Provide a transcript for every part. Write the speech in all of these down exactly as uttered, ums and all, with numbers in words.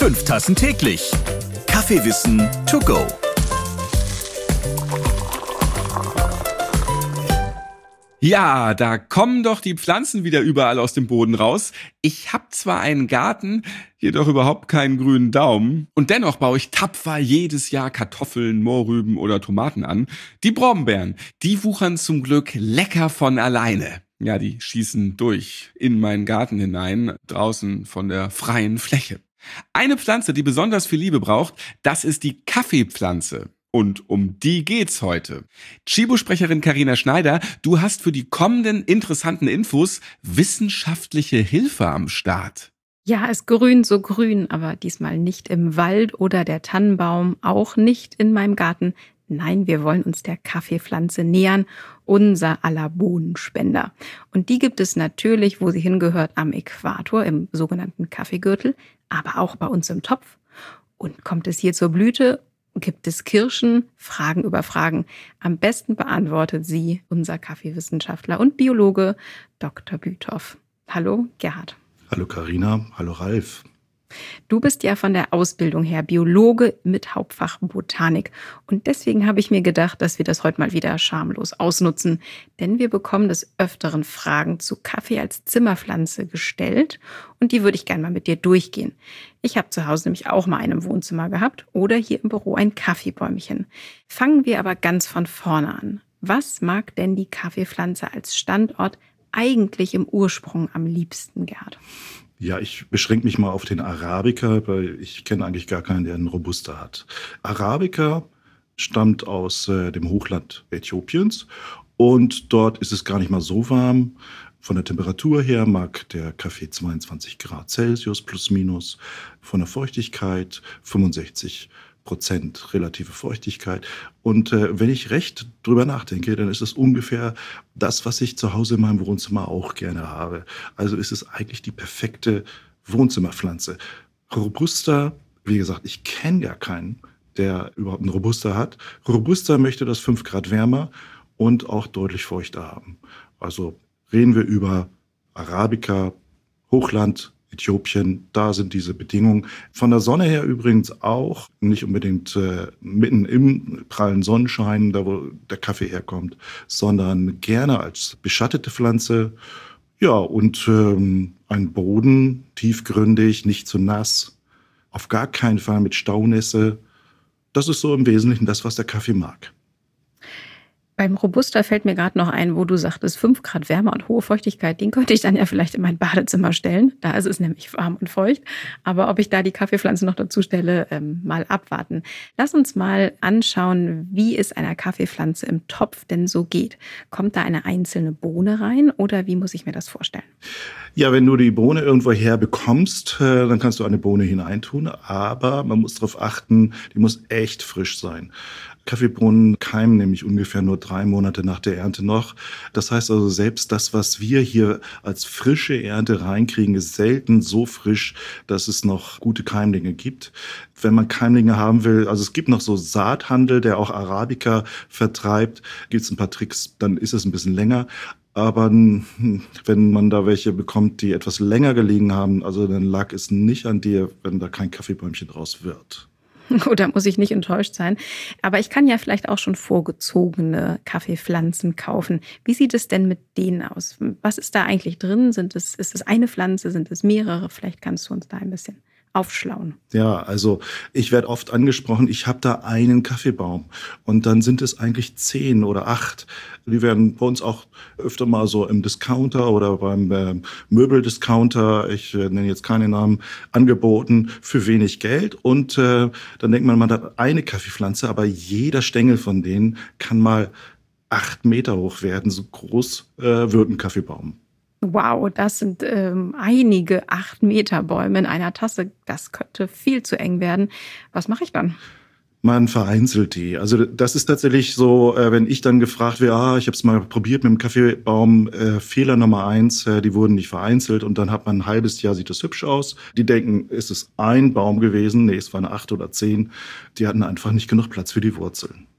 Fünf Tassen täglich. Kaffeewissen to go. Ja, da kommen doch die Pflanzen wieder überall aus dem Boden raus. Ich habe zwar einen Garten, jedoch überhaupt keinen grünen Daumen. Und dennoch baue ich tapfer jedes Jahr Kartoffeln, Mohrrüben oder Tomaten an. Die Brombeeren, die wuchern zum Glück lecker von alleine. Ja, die schießen durch in meinen Garten hinein, draußen von der freien Fläche. Eine Pflanze, die besonders viel Liebe braucht, das ist die Kaffeepflanze. Und um die geht's heute. Chibo-Sprecherin Carina Schneider, du hast für die kommenden interessanten Infos wissenschaftliche Hilfe am Start. Ja, es grünt so grün, aber diesmal nicht im Wald oder der Tannenbaum, auch nicht in meinem Garten. Nein, wir wollen uns der Kaffeepflanze nähern, unser aller Bohnenspender. Und die gibt es natürlich, wo sie hingehört, am Äquator, im sogenannten Kaffeegürtel, aber auch bei uns im Topf. Und kommt es hier zur Blüte? Gibt es Kirschen? Fragen über Fragen. Am besten beantwortet sie unser Kaffeewissenschaftler und Biologe Doktor Büthoff. Hallo, Gerhard. Hallo Carina, hallo Ralf. Du bist ja von der Ausbildung her Biologe mit Hauptfach Botanik. Und deswegen habe ich mir gedacht, dass wir das heute mal wieder schamlos ausnutzen. Denn wir bekommen des Öfteren Fragen zu Kaffee als Zimmerpflanze gestellt. Und die würde ich gerne mal mit dir durchgehen. Ich habe zu Hause nämlich auch mal einen im Wohnzimmer gehabt oder hier im Büro ein Kaffeebäumchen. Fangen wir aber ganz von vorne an. Was mag denn die Kaffeepflanze als Standort eigentlich im Ursprung am liebsten, Gerhard? Ja, ich beschränke mich mal auf den Arabica, weil ich kenne eigentlich gar keinen, der einen Robusta hat. Arabica stammt aus äh, dem Hochland Äthiopiens und dort ist es gar nicht mal so warm. Von der Temperatur her mag der Kaffee zweiundzwanzig Grad Celsius plus minus, von der Feuchtigkeit fünfundsechzig Prozent relative Feuchtigkeit. Und äh, wenn ich recht drüber nachdenke, dann ist es ungefähr das, was ich zu Hause in meinem Wohnzimmer auch gerne habe. Also ist es eigentlich die perfekte Wohnzimmerpflanze. Robusta, wie gesagt, ich kenne gar keinen, der überhaupt einen Robusta hat. Robusta möchte das fünf Grad wärmer und auch deutlich feuchter haben. Also reden wir über Arabica, Hochland, Äthiopien, da sind diese Bedingungen. Von der Sonne her übrigens auch, nicht unbedingt äh, mitten im prallen Sonnenschein, da wo der Kaffee herkommt, sondern gerne als beschattete Pflanze. Ja, und ähm, ein Boden, tiefgründig, nicht zu nass, auf gar keinen Fall mit Staunässe. Das ist so im Wesentlichen das, was der Kaffee mag. Beim Robusta fällt mir gerade noch ein, wo du sagtest, fünf Grad Wärme und hohe Feuchtigkeit, den könnte ich dann ja vielleicht in mein Badezimmer stellen. Da ist es nämlich warm und feucht. Aber ob ich da die Kaffeepflanze noch dazu stelle, ähm, mal abwarten. Lass uns mal anschauen, wie es einer Kaffeepflanze im Topf denn so geht. Kommt da eine einzelne Bohne rein oder wie muss ich mir das vorstellen? Ja, wenn du die Bohne irgendwo her bekommst, äh, dann kannst du eine Bohne hineintun. Aber man muss darauf achten, die muss echt frisch sein. Kaffeebohnen keimen nämlich ungefähr nur drei Monate nach der Ernte noch. Das heißt also, selbst das, was wir hier als frische Ernte reinkriegen, ist selten so frisch, dass es noch gute Keimlinge gibt. Wenn man Keimlinge haben will, also es gibt noch so Saathandel, der auch Arabica vertreibt, gibt es ein paar Tricks, dann ist es ein bisschen länger. Aber wenn man da welche bekommt, die etwas länger gelegen haben, also dann lag es nicht an dir, wenn da kein Kaffeebäumchen draus wird. Oh, da muss ich nicht enttäuscht sein. Aber ich kann ja vielleicht auch schon vorgezogene Kaffeepflanzen kaufen. Wie sieht es denn mit denen aus? Was ist da eigentlich drin? Sind es, ist es eine Pflanze? Sind es mehrere? Vielleicht kannst du uns da ein bisschen aufschlauen. Ja, also ich werde oft angesprochen, ich habe da einen Kaffeebaum und dann sind es eigentlich zehn oder acht. Die werden bei uns auch öfter mal so im Discounter oder beim äh, Möbeldiscounter, ich äh, nenne jetzt keine Namen, angeboten für wenig Geld. Und äh, dann denkt man, man hat eine Kaffeepflanze, aber jeder Stängel von denen kann mal acht Meter hoch werden. So groß äh, wird ein Kaffeebaum. Wow, das sind ähm, einige acht Meter Bäume in einer Tasse. Das könnte viel zu eng werden. Was mache ich dann? Man vereinzelt die. Also das ist tatsächlich so, äh, wenn ich dann gefragt werde, ah, ich habe es mal probiert mit dem Kaffeebaum, äh, Fehler Nummer eins, äh, die wurden nicht vereinzelt und dann hat man ein halbes Jahr, sieht das hübsch aus. Die denken, ist es ein Baum gewesen? Nee, es waren acht oder zehn. Die hatten einfach nicht genug Platz für die Wurzeln.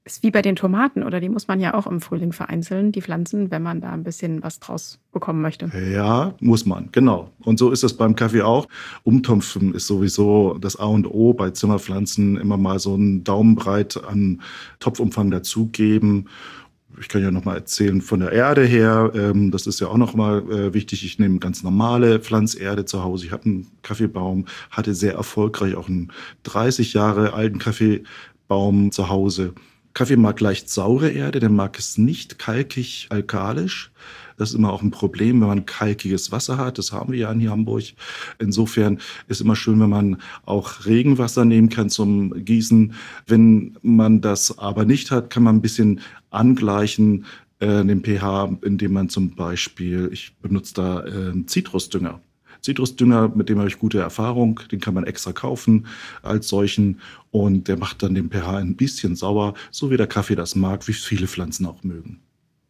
Ist wie bei den Tomaten, oder die muss man ja auch im Frühling vereinzeln, die Pflanzen, wenn man da ein bisschen was draus bekommen möchte. Ja, muss man, genau. Und so ist es beim Kaffee auch. Umtopfen ist sowieso das A und O bei Zimmerpflanzen. Immer mal so einen Daumenbreit an Topfumfang dazugeben. Ich kann ja noch mal erzählen von der Erde her. Das ist ja auch noch mal wichtig. Ich nehme ganz normale Pflanzerde zu Hause. Ich habe einen Kaffeebaum, hatte sehr erfolgreich auch einen dreißig Jahre alten Kaffeebaum zu Hause. Kaffee mag leicht saure Erde, der mag es nicht kalkig, alkalisch. Das ist immer auch ein Problem, wenn man kalkiges Wasser hat. Das haben wir ja in Hamburg. Insofern ist immer schön, wenn man auch Regenwasser nehmen kann zum Gießen. Wenn man das aber nicht hat, kann man ein bisschen angleichen, äh, den pH, indem man zum Beispiel, ich benutze da äh, Zitrusdünger. Zitrusdünger, mit dem habe ich gute Erfahrung, den kann man extra kaufen als solchen und der macht dann den pH ein bisschen sauer, so wie der Kaffee das mag, wie viele Pflanzen auch mögen.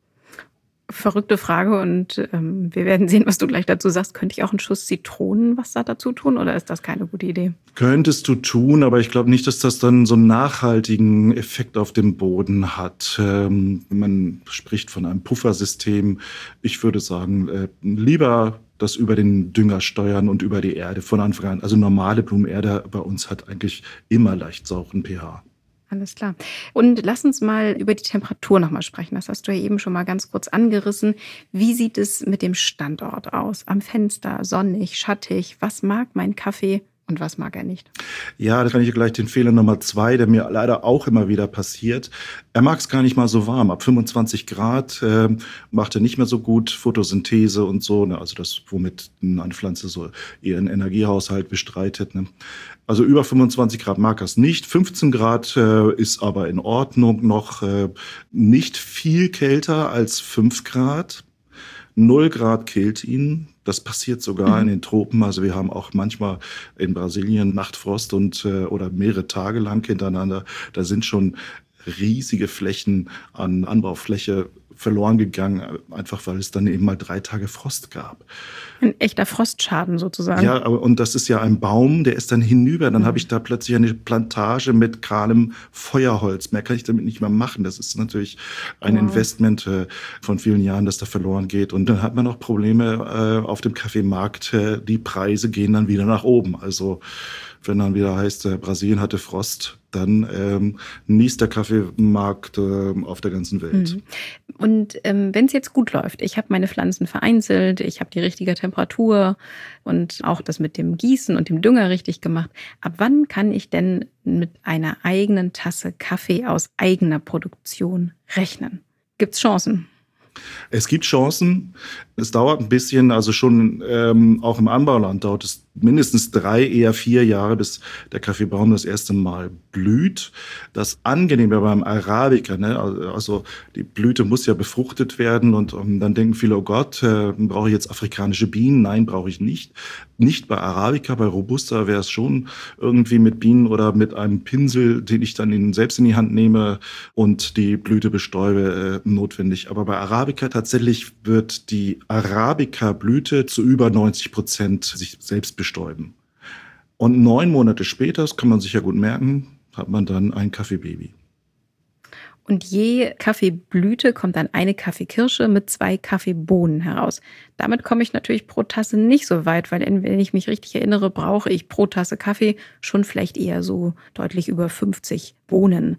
Verrückte Frage und ähm, wir werden sehen, was du gleich dazu sagst. Könnte ich auch einen Schuss Zitronenwasser dazu tun oder ist das keine gute Idee? Könntest du tun, aber ich glaube nicht, dass das dann so einen nachhaltigen Effekt auf dem Boden hat. Ähm, man spricht von einem Puffersystem. Ich würde sagen, äh, lieber das über den Dünger steuern und über die Erde von Anfang an. Also normale Blumenerde bei uns hat eigentlich immer leicht sauren pH. Alles klar. Und lass uns mal über die Temperatur nochmal sprechen. Das hast du ja eben schon mal ganz kurz angerissen. Wie sieht es mit dem Standort aus? Am Fenster, sonnig, schattig? Was mag mein Kaffee und was mag er nicht? Ja, da kann ich gleich den Fehler Nummer zwei, der mir leider auch immer wieder passiert. Er mag es gar nicht mal so warm. Ab fünfundzwanzig Grad äh, macht er nicht mehr so gut Photosynthese und so. Ne? Also das, womit eine Pflanze so ihren Energiehaushalt bestreitet. Ne? Also über fünfundzwanzig Grad mag er es nicht. fünfzehn Grad äh, ist aber in Ordnung noch. Äh, nicht viel kälter als fünf Grad. null Grad killt ihn. Das passiert sogar mhm. in den Tropen. Also wir haben auch manchmal in Brasilien Nachtfrost und äh, oder mehrere Tage lang hintereinander. Da sind schon riesige Flächen an Anbaufläche verloren gegangen, einfach weil es dann eben mal drei Tage Frost gab. Ein echter Frostschaden sozusagen. Ja, aber, und das ist ja ein Baum, der ist dann hinüber. Dann mhm. habe ich da plötzlich eine Plantage mit kahlem Feuerholz. Mehr kann ich damit nicht mehr machen. Das ist natürlich ein wow. Investment äh, von vielen Jahren, das da verloren geht. Und dann hat man auch Probleme äh, auf dem Kaffeemarkt. Äh, die Preise gehen dann wieder nach oben. Also wenn dann wieder heißt, äh, Brasilien hatte Frost, dann ähm, niest der Kaffeemarkt äh, auf der ganzen Welt. Mhm. Und ähm, wenn es jetzt gut läuft, ich habe meine Pflanzen vereinzelt, ich habe die richtige Temperatur und auch das mit dem Gießen und dem Dünger richtig gemacht, ab wann kann ich denn mit einer eigenen Tasse Kaffee aus eigener Produktion rechnen? Gibt's Chancen? Es gibt Chancen. Es dauert ein bisschen, also schon ähm, auch im Anbauland dauert es mindestens drei, eher vier Jahre, bis der Kaffeebaum das erste Mal blüht. Das Angenehme beim Arabica, ne, also die Blüte muss ja befruchtet werden und um, dann denken viele, oh Gott, äh, brauche ich jetzt afrikanische Bienen? Nein, brauche ich nicht. Nicht bei Arabica, bei Robusta wäre es schon irgendwie mit Bienen oder mit einem Pinsel, den ich dann in, selbst in die Hand nehme und die Blüte bestäube, äh, notwendig. Aber bei Arabica tatsächlich wird die Arabica-Blüte zu über neunzig Prozent sich selbst bestäuben. Und neun Monate später, das kann man sich ja gut merken, hat man dann ein Kaffeebaby. Und je Kaffeeblüte kommt dann eine Kaffeekirsche mit zwei Kaffeebohnen heraus. Damit komme ich natürlich pro Tasse nicht so weit, weil wenn ich mich richtig erinnere, brauche ich pro Tasse Kaffee schon vielleicht eher so deutlich über fünfzig Bohnen.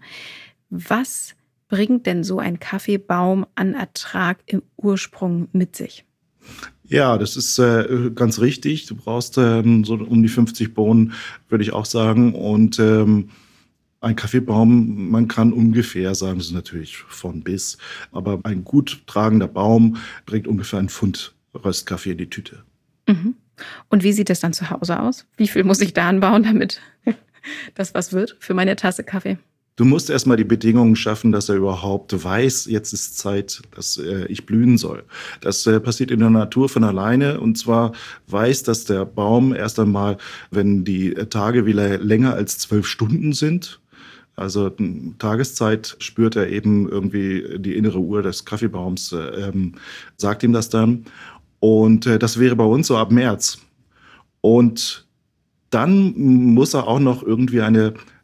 Was bringt denn so ein Kaffeebaum an Ertrag im Ursprung mit sich? Ja, das ist äh, ganz richtig. Du brauchst ähm, so um die fünfzig Bohnen, würde ich auch sagen. Und ähm, ein Kaffeebaum, man kann ungefähr sagen, das ist natürlich von bis, aber ein gut tragender Baum bringt ungefähr einen Pfund Röstkaffee in die Tüte. Mhm. Und wie sieht das dann zu Hause aus? Wie viel muss ich da anbauen, damit das was wird für meine Tasse Kaffee? Du musst erstmal die Bedingungen schaffen, dass er überhaupt weiß, jetzt ist Zeit, dass äh, ich blühen soll. Das äh, passiert in der Natur von alleine. Und zwar weiß, dass der Baum erst einmal, wenn die Tage wieder länger als zwölf Stunden sind, also Tageszeit, spürt er eben irgendwie die innere Uhr des Kaffeebaums, äh, sagt ihm das dann. Und äh, das wäre bei uns so ab März. Und dann muss er auch noch irgendwie eine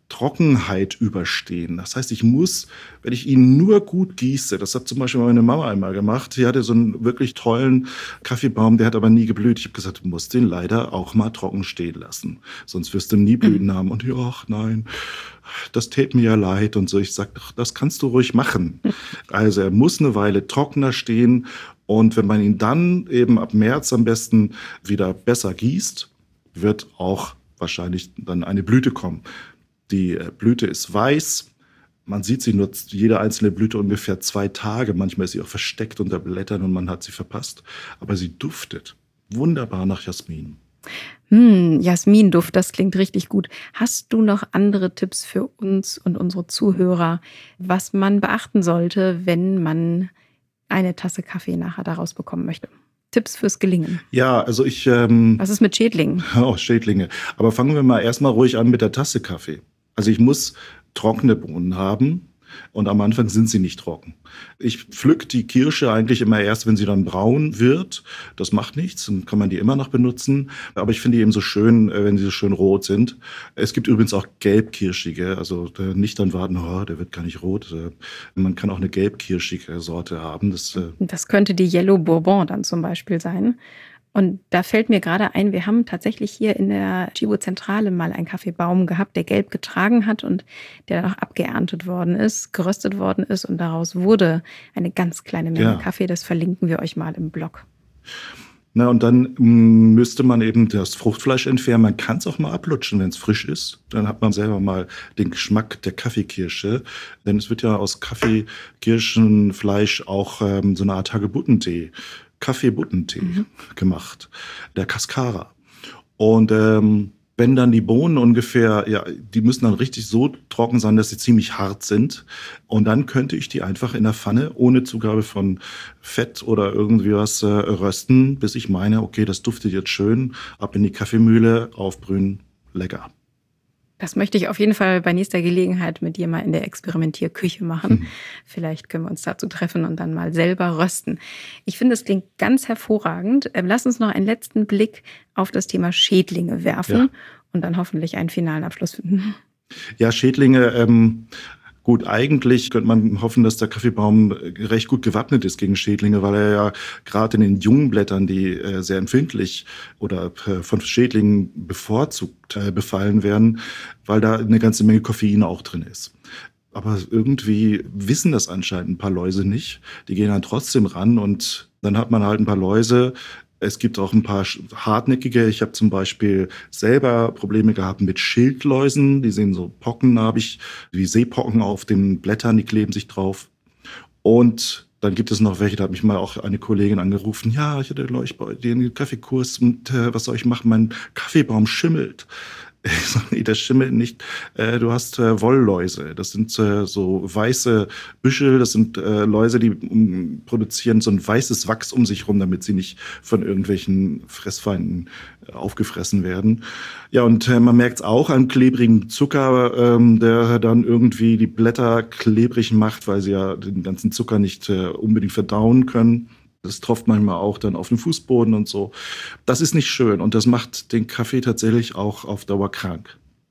Trockenheit überstehen. Das heißt, ich muss, wenn ich ihn nur gut gieße, das hat zum Beispiel meine Mama einmal gemacht, die hatte so einen wirklich tollen Kaffeebaum, der hat aber nie geblüht. Ich habe gesagt, du musst den leider auch mal trocken stehen lassen, sonst wirst du nie Blüten haben. Und ja, ach nein, das tät mir ja leid und so. Ich sage, das kannst du ruhig machen. Also er muss eine Weile trockener stehen und wenn man ihn dann eben ab März am besten wieder besser gießt, wird auch wahrscheinlich dann eine Blüte kommen. Die Blüte ist weiß. Man sieht sie nur jede einzelne Blüte ungefähr zwei Tage. Manchmal ist sie auch versteckt unter Blättern und man hat sie verpasst. Aber sie duftet wunderbar nach Jasmin. Hm, Jasminduft, das klingt richtig gut. Hast du noch andere Tipps für uns und unsere Zuhörer, was man beachten sollte, wenn man eine Tasse Kaffee nachher daraus bekommen möchte? Tipps fürs Gelingen. Ja, also ich... Ähm, was ist mit Schädlingen? Oh, Schädlinge. Aber fangen wir mal erstmal ruhig an mit der Tasse Kaffee. Also ich muss trockene Bohnen haben und am Anfang sind sie nicht trocken. Ich pflück die Kirsche eigentlich immer erst, wenn sie dann braun wird. Das macht nichts, dann kann man die immer noch benutzen. Aber ich finde die eben so schön, wenn sie so schön rot sind. Es gibt übrigens auch gelbkirschige, also nicht dann warten, oh, der wird gar nicht rot. Man kann auch eine gelbkirschige Sorte haben. Das, das könnte die Yellow Bourbon dann zum Beispiel sein. Und da fällt mir gerade ein, wir haben tatsächlich hier in der Tchibo-Zentrale mal einen Kaffeebaum gehabt, der gelb getragen hat und der dann auch abgeerntet worden ist, geröstet worden ist und daraus wurde eine ganz kleine Menge ja. Kaffee. Das verlinken wir euch mal im Blog. Na, und dann m, müsste man eben das Fruchtfleisch entfernen. Man kann es auch mal ablutschen, wenn es frisch ist. Dann hat man selber mal den Geschmack der Kaffeekirsche. Denn es wird ja aus Kaffeekirschenfleisch auch ähm, so eine Art Hagebuttentee Kaffeebuttentee mhm. gemacht, der Cascara. Und ähm, wenn dann die Bohnen ungefähr, ja, die müssen dann richtig so trocken sein, dass sie ziemlich hart sind. Und dann könnte ich die einfach in der Pfanne ohne Zugabe von Fett oder irgendwie was äh, rösten, bis ich meine, okay, das duftet jetzt schön, ab in die Kaffeemühle, aufbrühen, lecker. Das möchte ich auf jeden Fall bei nächster Gelegenheit mit dir mal in der Experimentierküche machen. Mhm. Vielleicht können wir uns dazu treffen und dann mal selber rösten. Ich finde, es klingt ganz hervorragend. Lass uns noch einen letzten Blick auf das Thema Schädlinge werfen ja. und dann hoffentlich einen finalen Abschluss finden. Ja, Schädlinge, ähm, gut, eigentlich könnte man hoffen, dass der Kaffeebaum recht gut gewappnet ist gegen Schädlinge, weil er ja gerade in den jungen Blättern, die äh, sehr empfindlich oder äh, von Schädlingen bevorzugt äh, befallen werden, weil da eine ganze Menge Koffein auch drin ist. Aber irgendwie wissen das anscheinend ein paar Läuse nicht. Die gehen dann trotzdem ran und dann hat man halt ein paar Läuse. Es gibt auch ein paar hartnäckige. Ich habe zum Beispiel selber Probleme gehabt mit Schildläusen. Die sehen so pockennarbig, wie Seepocken auf den Blättern, die kleben sich drauf. Und dann gibt es noch welche, da hat mich mal auch eine Kollegin angerufen. Ja, ich hatte neulich bei dir einen Kaffeekurs und äh, was soll ich machen? Mein Kaffeebaum schimmelt. Ich sage, nee, das schimmelt nicht. Äh, du hast äh, Wollläuse. Das sind äh, so weiße Büschel. Das sind äh, Läuse, die um, produzieren so ein weißes Wachs um sich rum, damit sie nicht von irgendwelchen Fressfeinden äh, aufgefressen werden. Ja, und äh, man merkt es auch an klebrigen Zucker, ähm, der dann irgendwie die Blätter klebrig macht, weil sie ja den ganzen Zucker nicht äh, unbedingt verdauen können. Das tropft manchmal auch dann auf den Fußboden und so. Das ist nicht schön und das macht den Kaffee tatsächlich auch auf Dauer krank.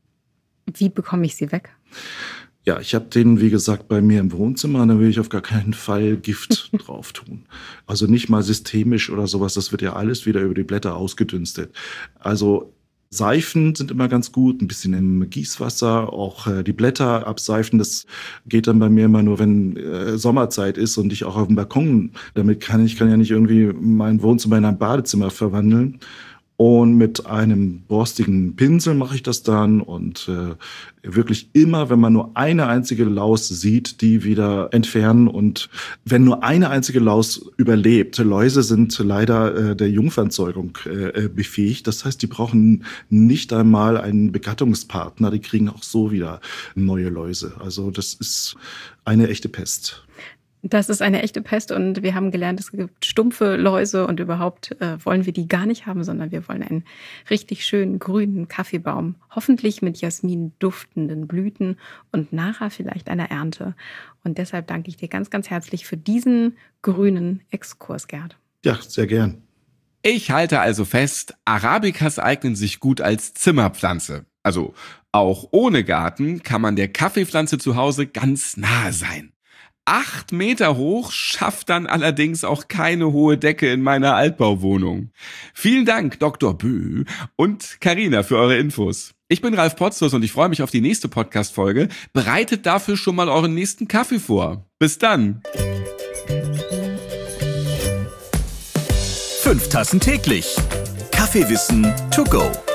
Wie bekomme ich sie weg? Ja, ich habe den, wie gesagt, bei mir im Wohnzimmer und da will ich auf gar keinen Fall Gift drauf tun. Also nicht mal systemisch oder sowas, das wird ja alles wieder über die Blätter ausgedünstet. Also Seifen sind immer ganz gut, ein bisschen im Gießwasser, auch äh, die Blätter abseifen. Das geht dann bei mir immer nur, wenn äh, Sommerzeit ist und ich auch auf dem Balkon, damit kann ich kann ja nicht irgendwie mein Wohnzimmer in ein Badezimmer verwandeln. Und mit einem borstigen Pinsel mache ich das dann und äh, wirklich immer, wenn man nur eine einzige Laus sieht, die wieder entfernen. Und wenn nur eine einzige Laus überlebt, Läuse sind leider äh, der Jungfernzeugung äh, befähigt. Das heißt, die brauchen nicht einmal einen Begattungspartner, die kriegen auch so wieder neue Läuse. Also das ist eine echte Pest. Das ist eine echte Pest und wir haben gelernt, es gibt stumpfe Läuse und überhaupt äh, wollen wir die gar nicht haben, sondern wir wollen einen richtig schönen grünen Kaffeebaum, hoffentlich mit Jasmin duftenden Blüten und nachher vielleicht einer Ernte. Und deshalb danke ich dir ganz, ganz herzlich für diesen grünen Exkurs, Gerd. Ja, sehr gern. Ich halte also fest, Arabicas eignen sich gut als Zimmerpflanze. Also Auch ohne Garten kann man der Kaffeepflanze zu Hause ganz nahe sein. Acht Meter hoch schafft dann allerdings auch keine hohe Decke in meiner Altbauwohnung. Vielen Dank, Doktor Bö und Carina, für eure Infos. Ich bin Ralf Potzus und ich freue mich auf die nächste Podcast-Folge. Bereitet dafür schon mal euren nächsten Kaffee vor. Bis dann. Fünf Tassen täglich. Kaffeewissen to go.